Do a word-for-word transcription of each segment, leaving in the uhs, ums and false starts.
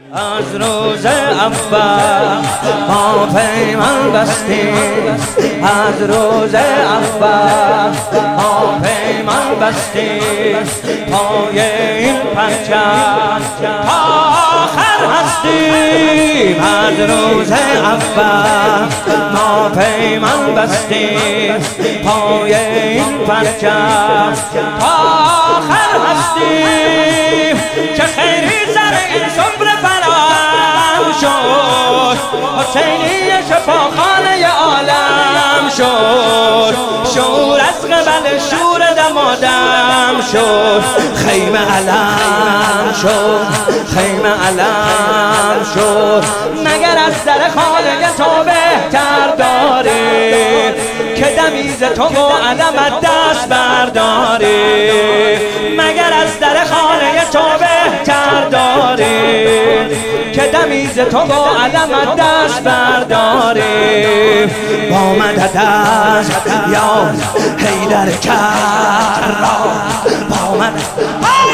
از روز اول ما پیمان بستیم، از روز اول ما پیمان بستیم، پای این پرچم تا آخر هستیم. از روز اول ما پیمان بستیم، پای این پرچم تا آخر هستیم. چه خیری سر این صبر فراهم شد، حسینی شفاخانه عالم شد. شور از قبل شور دمادم شد، خیمه علم شد، خیمه علم شد. مگر از در خانه تو بهتر داره که دمیز تو و علمت دست برداره؟ مگر از در خانه تو بهتر داره که دمیز تو و علمت دست برداره؟ با مدد از یا حیدر کرام، با مدد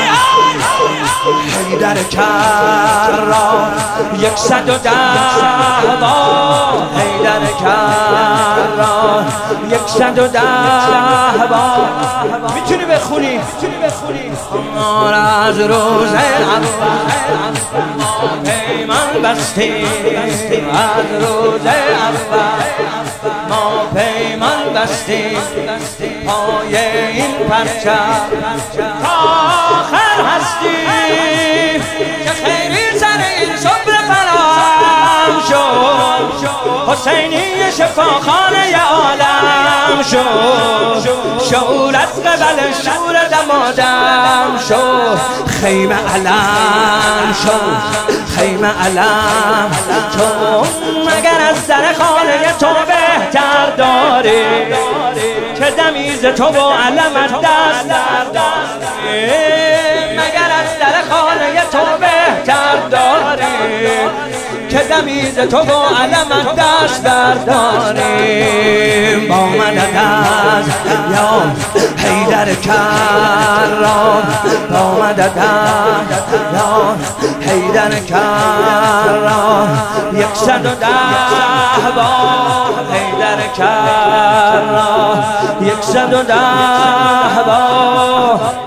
حیدر کرام، یکصد و ده بار حیدر کرام، یکصد و ده بار. میتونی بخونی؟ میتونی بخونی؟ ما از روز اول ما پیمان بستیم، از روز اول ما پیمان بستیم، پای این پرچم تا آخر هستیم. چه خیری سر این صبر فراهم شد، حسینی شفاخانه عالم شد. شور از قبل شور دمادم شد، خیمه علم شد، خیمه علم شد. مگر از در خانه تو بهتر داره که دمیز تو و علمت دست داره؟ مگر از در خانه تو بهتر داره که دمیز تو و علمت دست برداره؟ با مدد از یا حیدر کرام، با مدد از یا حیدر کرام، یکصد و ده بار حیدر کرام، یکصد و ده بار.